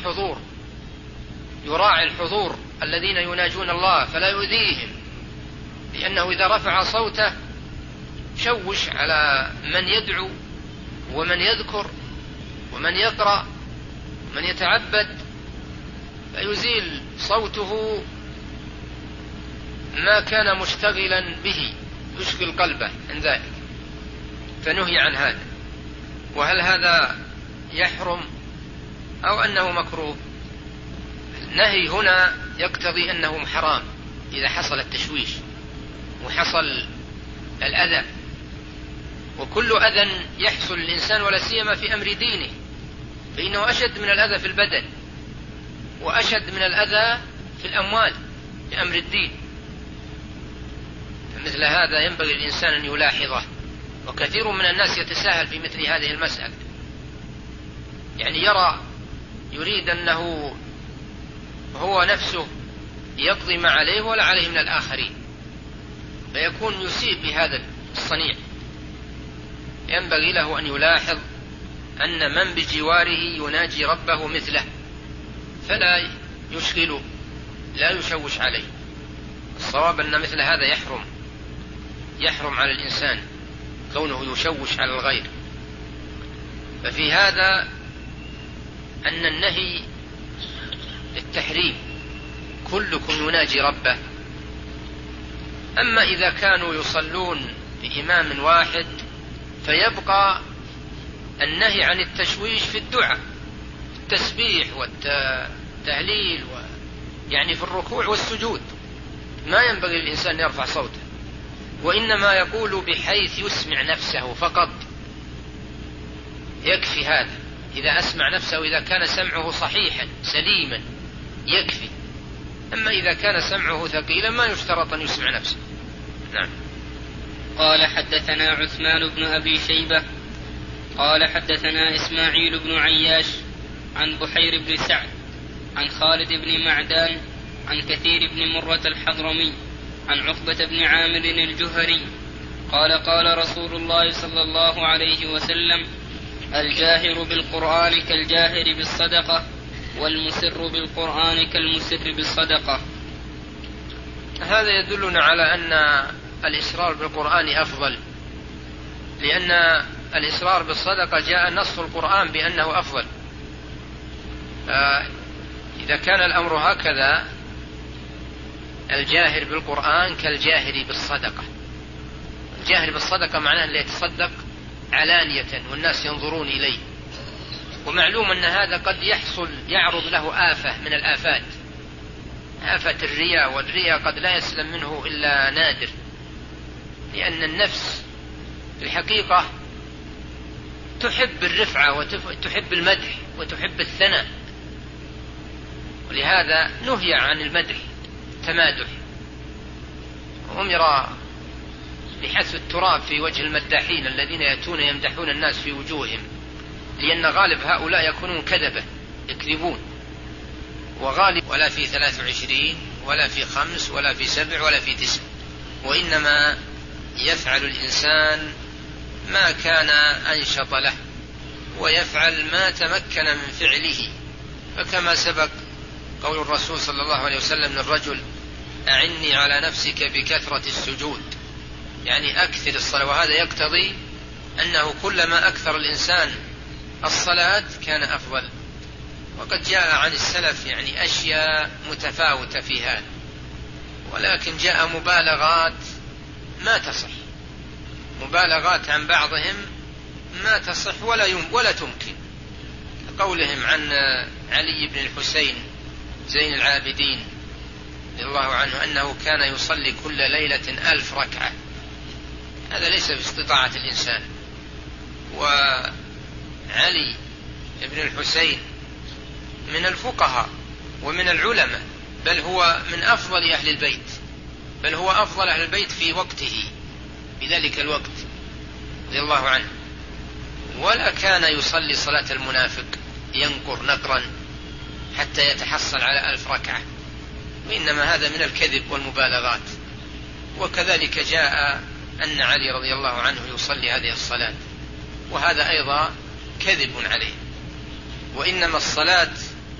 يراعي الحضور الذين يناجون الله فلا يؤذيهم، لأنه إذا رفع صوته شوش على من يدعو ومن يذكر ومن يقرأ ومن يتعبد، فيزيل صوته ما كان مشتغلا به، يشغل قلبه عن ذلك، فنهي عن هذا. وهل هذا يحرم أو أنه مكروه؟ النهي هنا يقتضي أنه حرام إذا حصل التشويش وحصل الأذى. وكل أذى يحصل للإنسان ولا سيما في أمر دينه فإنه أشد من الأذى في البدن، وأشد من الأذى في الأموال في أمر الدين. فمثل هذا ينبغي الإنسان أن يلاحظه، وكثير من الناس يتساهل في مثل هذه المسألة، يعني يريد أنه هو نفسه يقضي ما عليه ولا عليه من الآخرين، فيكون يسيء بهذا الصنيع. ينبغي له أن يلاحظ أن من بجواره يناجي ربه مثله، فلا يشغله، لا يشوش عليه. الصواب أن مثل هذا يحرم على الإنسان كونه يشوش على الغير. ففي هذا أن النهي للتحريم، كلكم يناجي ربه. أما إذا كانوا يصلون بإمام واحد فيبقى النهي عن التشويش في الدعاء، التسبيح والتهليل يعني في الركوع والسجود ما ينبغي للإنسان يرفع صوته، وإنما يقول بحيث يسمع نفسه فقط، يكفي هذا. إذا أسمع نفسه، إذا كان سمعه صحيحا سليما يكفي. أما إذا كان سمعه ثقيلا ما يشترط أن يسمع نفسه. نعم. قال حدثنا عثمان بن أبي شيبة قال حدثنا إسماعيل بن عياش عن بحير بن سعد عن خالد بن معدان عن كثير بن مرة الحضرمي عن عقبة بن عامر الجهري قال قال رسول الله صلى الله عليه وسلم: الجاهر بالقرآن كالجاهر بالصدقة، والمسر بالقرآن كالمسر بالصدقة. هذا يدلنا على أن الإسرار بالقرآن أفضل، لأن الإسرار بالصدقة جاء نص القرآن بأنه أفضل. إذا كان الأمر هكذا، الجاهر بالقرآن كالجاهر بالصدقة. الجاهر بالصدقة معناه اللي يتصدق علانية والناس ينظرون إليه، ومعلوم أن هذا قد يعرض له آفة من الآفات، آفة الرياء، والرياء قد لا يسلم منه إلا نادر، لأن النفس في الحقيقة تحب الرفعة وتحب المدح وتحب الثناء، ولهذا نهي عن المدح تمادح، وأمر بحث التراب في وجه المداحين الذين يأتون يمدحون الناس في وجوههم، لأن غالب هؤلاء يكونون كذبة يكذبون، وغالب ولا في 23 ولا في 5 ولا في 7 ولا في 9، وإنما يفعل الإنسان ما كان أنشط له ويفعل ما تمكن من فعله. فكما سبق قول الرسول صلى الله عليه وسلم للرجل: أعني على نفسك بكثرة السجود، يعني أكثر الصلاة، وهذا يقتضي أنه كلما أكثر الإنسان الصلاة كان أفضل. وقد جاء عن السلف يعني أشياء متفاوتة في هذا، ولكن جاء مبالغات ما تصح، مبالغات عن بعضهم ما تصح ولا تمكن، قولهم عن علي بن الحسين زين العابدين رضي الله عنه أنه كان يصلي كل ليلة 1000 ركعة، هذا ليس باستطاعة الإنسان. وعلي بن الحسين من الفقهاء ومن العلماء، بل هو من أفضل أهل البيت، بل هو أفضل أهل البيت في وقته بذلك الوقت رضي الله عنه، ولا كان يصلي صلاة المنافق ينقر نقرا حتى يتحصل على 1000 ركعة، وإنما هذا من الكذب والمبالغات. وكذلك جاء أن علي رضي الله عنه يصلي هذه الصلاة، وهذا أيضا كذب عليه. وإنما الصلاة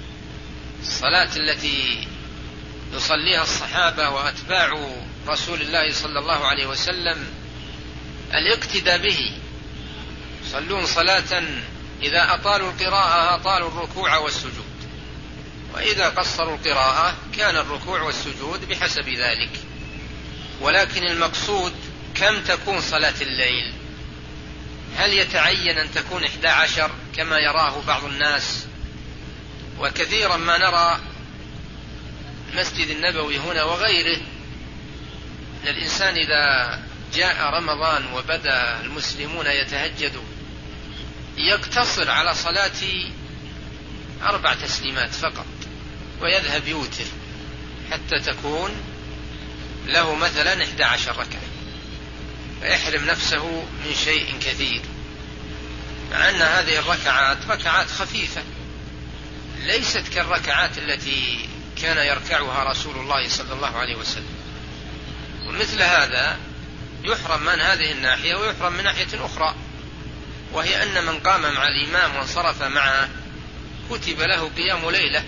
التي يصليها الصحابة وأتباع رسول الله صلى الله عليه وسلم الاقتداء به، يصلون صلاة إذا أطالوا القراءة أطالوا الركوع والسجود، وإذا قصروا القراءة كان الركوع والسجود بحسب ذلك. ولكن المقصود كم تكون صلاة الليل؟ هل يتعين أن تكون 11 كما يراه بعض الناس؟ وكثيرا ما نرى المسجد النبوي هنا وغيره أن الإنسان إذا جاء رمضان وبدأ المسلمون يتهجدوا يقتصر على صلاة 4 تسليمات فقط ويذهب يوتر حتى تكون له مثلا 11 ركعة، فيحرم نفسه من شيء كثير، مع أن هذه الركعات ركعات خفيفة ليست كالركعات التي كان يركعها رسول الله صلى الله عليه وسلم. ومثل هذا يحرم من هذه الناحية ويحرم من ناحية أخرى، وهي أن من قام مع الإمام وانصرف معه كتب له قيام ليلة،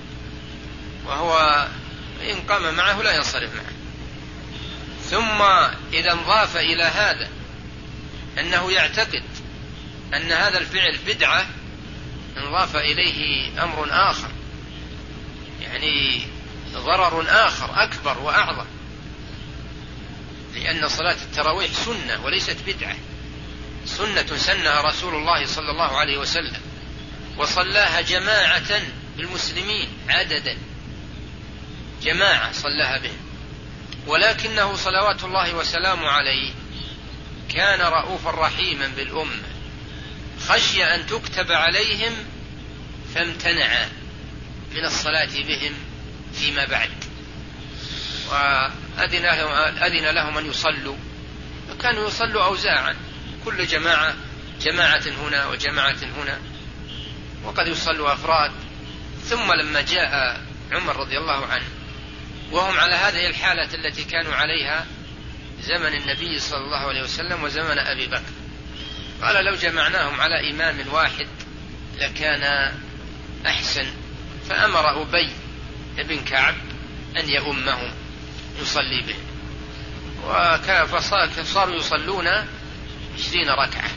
وهو إن قام معه لا ينصرف معه. ثم إذا انضاف إلى هذا أنه يعتقد أن هذا الفعل بدعة، انضاف إليه أمر آخر، يعني ضرر آخر أكبر وأعظم، لأن صلاة التراويح سنة وليست بدعة، سنة سنها رسول الله صلى الله عليه وسلم، وصلاها جماعة بالمسلمين عددا، جماعة صلاها بهم، ولكنه صلوات الله وسلامه عليه كان رؤوفا رحيما بالأمة، خشي أن تكتب عليهم فامتنع من الصلاة بهم فيما بعد، وأذن لهم أن يصلوا، وكانوا يصلوا أوزاعا، كل جماعة هنا وجماعة هنا، وقد يصلوا أفراد. ثم لما جاء عمر رضي الله عنه وهم على هذه الحالة التي كانوا عليها زمن النبي صلى الله عليه وسلم وزمن أبي بكر، قال لو جمعناهم على إمام واحد لكان أحسن، فأمر أبي بن كعب أن يؤمهم يصلي به، فصاروا يصلون 20 ركعة.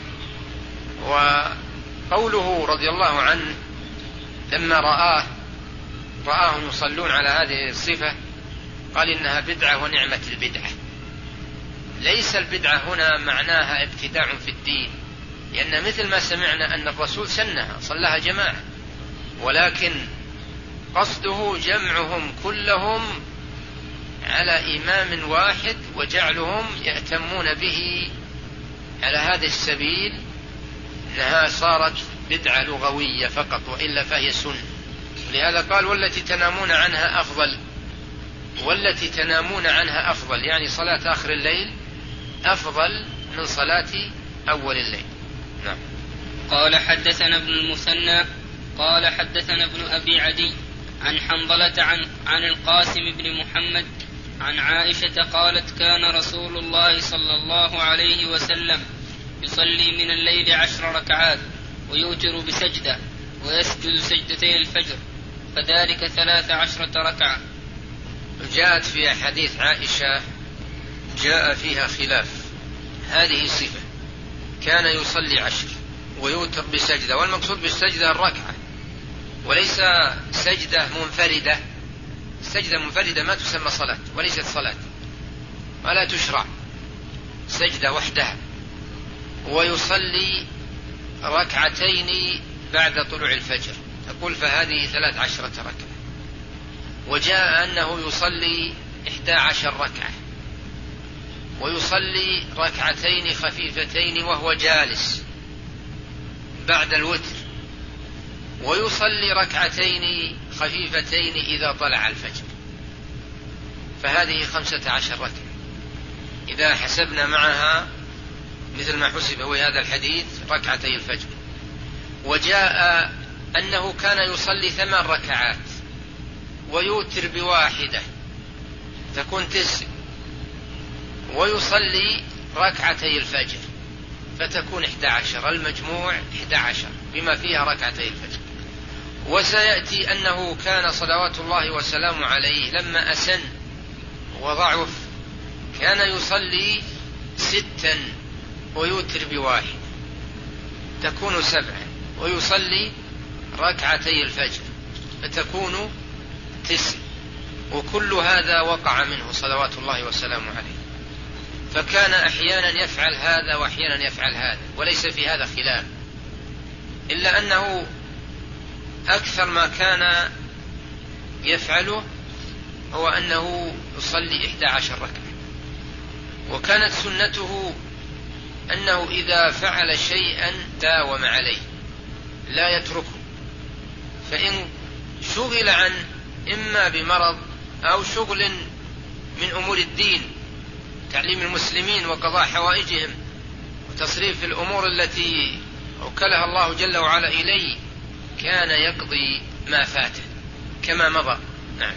وقوله رضي الله عنه لما رآهم يصلون على هذه الصفة قال إنها بدعة ونعمة البدعة. ليس البدعة هنا معناها ابتداع في الدين، لأن مثل ما سمعنا أن الرسول سنها صلىها جماعة، ولكن قصده جمعهم كلهم على إمام واحد وجعلهم يأتمون به على هذا السبيل، إنها صارت بدعة لغوية فقط، وإلا فهي سنة. لهذا قال والتي تنامون عنها أفضل، والتي تنامون عنها أفضل، يعني صلاة آخر الليل أفضل من صلاة أول الليل. نعم. قال حدثنا ابن المثنى قال حدثنا ابن أبي عدي عن حنظلة عن القاسم بن محمد عن عائشة قالت كان رسول الله صلى الله عليه وسلم يصلي من الليل 10 ركعات ويوتر بسجدة ويسجد سجدتين الفجر، فذلك 13 ركعة. جاءت في حديث عائشة جاء فيها خلاف هذه الصفة، كان يصلي 10 ويوتر بسجدة، والمقصود بالسجدة الركعة وليس سجدة منفردة. السجدة منفردة ما تسمى صلاة وليست صلاة ولا تشرع، سجدة وحدها. ويصلي 2 ركعتين بعد طلوع الفجر، تقول فهذه 13 ركعة. وجاء أنه يصلي 11 ركعة، ويصلي 2 ركعتين خفيفتين وهو جالس بعد الوتر، ويصلي 2 ركعتين خفيفتين إذا طلع الفجر، فهذه 15 ركعة إذا حسبنا معها مثل ما حسب هو هذا الحديث 2 ركعتي الفجر. وجاء أنه كان يصلي 8 ركعات ويوتر ب1 تكون 9، ويصلي 2 ركعتي الفجر فتكون 11، المجموع 11 بما فيها 2 ركعتي الفجر. وسيأتي أنه كان صلوات الله وسلامه عليه لما أسن وضعف كان يصلي 6 ويوتر ب1 تكون 7، ويصلي 2 ركعتي الفجر فتكون 9، وكل هذا وقع منه صلوات الله وسلامه عليه. فكان أحيانا يفعل هذا وأحيانا يفعل هذا، وليس في هذا خلاف، إلا أنه أكثر ما كان يفعله هو أنه يصلي 11 ركعة. وكانت سنته أنه إذا فعل شيئا داوم عليه لا يتركه، فإن شغل عن إما بمرض أو شغل من أمور الدين، تعليم المسلمين وقضاء حوائجهم وتصريف الأمور التي وكلها الله جل وعلا إليه، كان يقضي ما فاته كما مضى. نعم.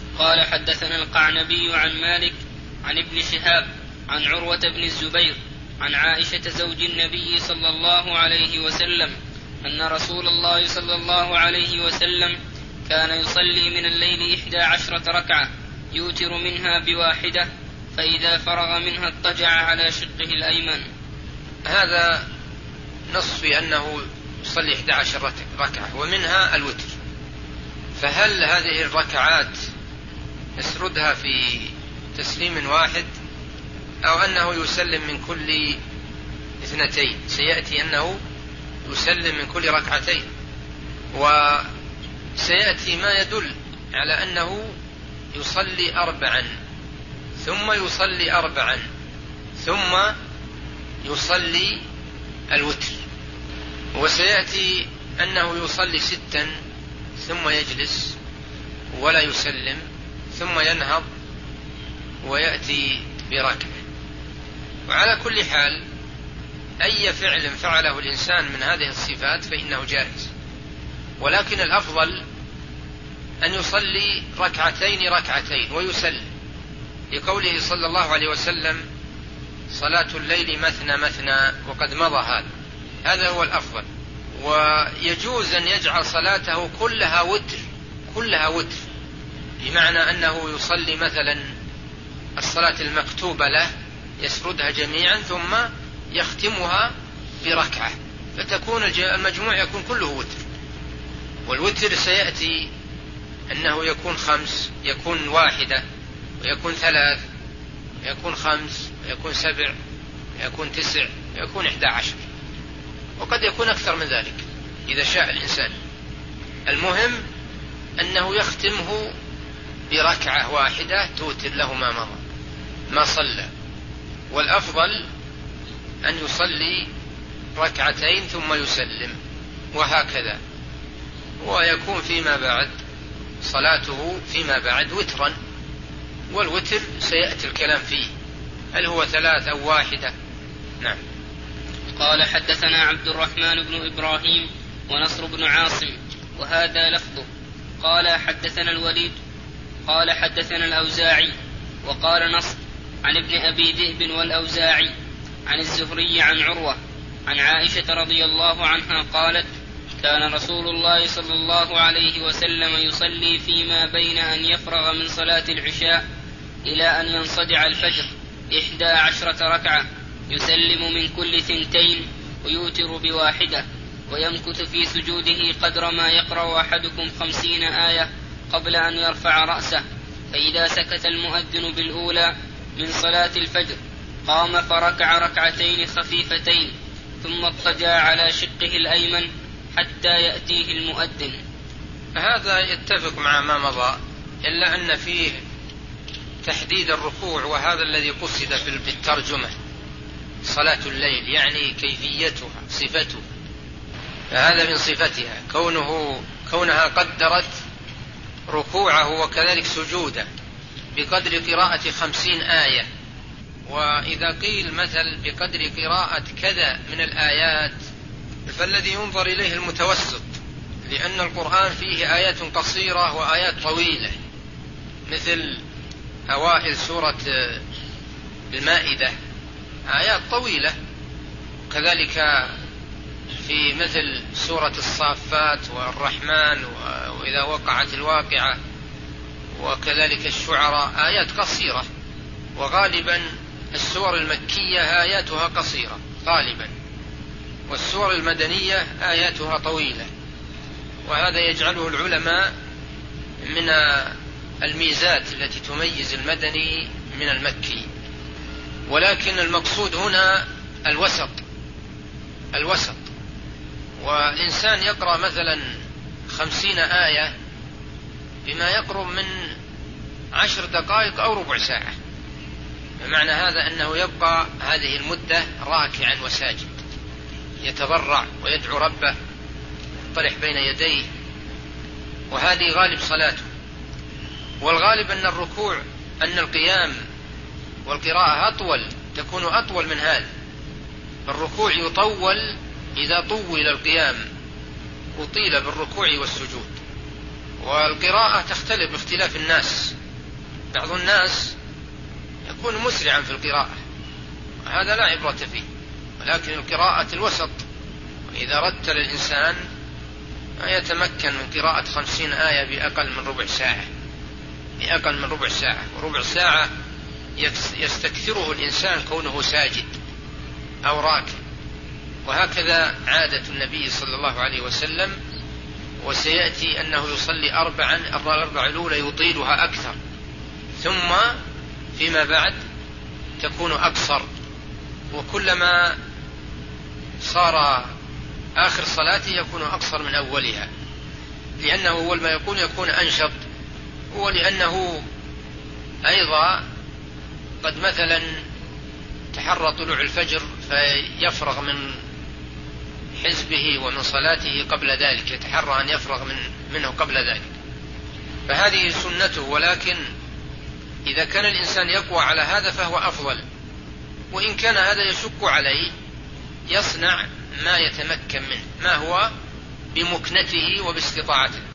قال حدثنا القعنبي عن مالك عن ابن شهاب عن عروة بن الزبير عن عائشة زوج النبي صلى الله عليه وسلم أن رسول الله صلى الله عليه وسلم كان يصلي من الليل 11 ركعة يوتر منها بواحدة، فإذا فرغ منها اضطجع على شقه الأيمن. هذا نص في أنه يصلي 11 ركعة ومنها الوتر. فهل هذه الركعات يسردها في تسليم واحد أو أنه يسلم من كل 2؟ سيأتي أنه يسلم من كل ركعتين، وسيأتي ما يدل على أنه يصلي 4 ثم يصلي 4 ثم يصلي الوتر، وسيأتي أنه يصلي 6 ثم يجلس ولا يسلم ثم ينهض ويأتي بركعة. وعلى كل حال أي فعل فعله الإنسان من هذه الصفات فإنه جائز، ولكن الأفضل أن يصلي 2 ركعتين ويسلم، لقوله صلى الله عليه وسلم: صلاة الليل مثنى مثنى، وقد مضى هذا هو الأفضل. ويجوز أن يجعل صلاته كلها وتر، بمعنى أنه يصلي مثلا الصلاة المكتوبة له يسردها جميعا ثم يختمها بركعة، فتكون المجموع يكون كله وتر. والوتر سيأتي أنه يكون 5، يكون 1، ويكون 3، ويكون 5، ويكون 7، ويكون 9، ويكون 11، وقد يكون أكثر من ذلك إذا شاء الإنسان. المهم أنه يختمه بركعة واحدة توتر له ما مضى ما صلى. والأفضل أن يصلي 2 ثم يسلم، وهكذا، ويكون فيما بعد صلاته فيما بعد وترا. والوتر سيأتي الكلام فيه، هل هو 3 أو 1؟ نعم. قال: حدثنا عبد الرحمن بن إبراهيم ونصر بن عاصم، وهذا لفظه. قال: حدثنا الوليد قال: حدثنا الأوزاعي. وقال نصر: عن ابن أبي ذئب والأوزاعي عن الزهري عن عروة عن عائشة رضي الله عنها قالت: كان رسول الله صلى الله عليه وسلم يصلي فيما بين أن يفرغ من صلاة العشاء إلى أن ينصدع الفجر 11 ركعة، يسلم من كل 2 ويوتر بواحدة، ويمكث في سجوده قدر ما يقرأ أحدكم 50 آية قبل أن يرفع رأسه، فإذا سكت المؤذن بالأولى من صلاة الفجر قام فركع 2 خفيفتين ثم اضطجع على شقه الأيمن حتى يأتيه المؤذن. هذا يتفق مع ما مضى، إلا أن فيه تحديد الركوع، وهذا الذي قصد بالترجمة صلاة الليل، يعني كيفيتها صفته، فهذا من صفتها كونها قدرت ركوعه وكذلك سجوده بقدر قراءة 50 آية. وإذا قيل مثل بقدر قراءة كذا من الآيات فالذي ينظر إليه المتوسط، لأن القرآن فيه آيات قصيرة وآيات طويلة، مثل أوائل سورة المائدة آيات طويلة، كذلك في مثل سورة الصافات والرحمن وإذا وقعت الواقعة، وكذلك الشعراء آيات قصيرة. وغالبا السور المكية آياتها قصيرة غالبا، والسور المدنية آياتها طويلة، وهذا يجعله العلماء من الميزات التي تميز المدني من المكي. ولكن المقصود هنا الوسط، والإنسان يقرأ مثلا 50 آية بما يقرب من 10 دقائق أو ربع ساعة، بمعنى هذا أنه يبقى هذه المدة راكعا وساجد يتضرع ويدعو ربه، يطرح بين يديه، وهذه غالب صلاته. والغالب أن القيام والقراءة تكون أطول من هذا. الركوع يطول إذا طول القيام أطيل بالركوع والسجود، والقراءة تختلف باختلاف الناس. بعض الناس يكون مسرعا في القراءة، هذا لا عبرة فيه، ولكن القراءة الوسط. وإذا رتل الإنسان يتمكن من قراءة 50 آية بأقل من ربع ساعة، وربع ساعة يستكثره الإنسان كونه ساجد أو راكع. وهكذا عادة النبي صلى الله عليه وسلم، وسيأتي أنه يصلي 4 الربع الأولى يطيلها أكثر، ثم فيما بعد تكون أقصر، وكلما صار آخر صلاته يكون أقصر من أولها، لأنه أول ما يكون أنشط، ولأنه أيضا قد مثلا تحرى طلوع الفجر فيفرغ من حزبه ومن صلاته قبل ذلك، يتحرى أن يفرغ منه قبل ذلك، فهذه سنته. ولكن إذا كان الإنسان يقوى على هذا فهو أفضل، وإن كان هذا يشق عليه يصنع ما يتمكن منه، ما هو بمكنته وباستطاعته.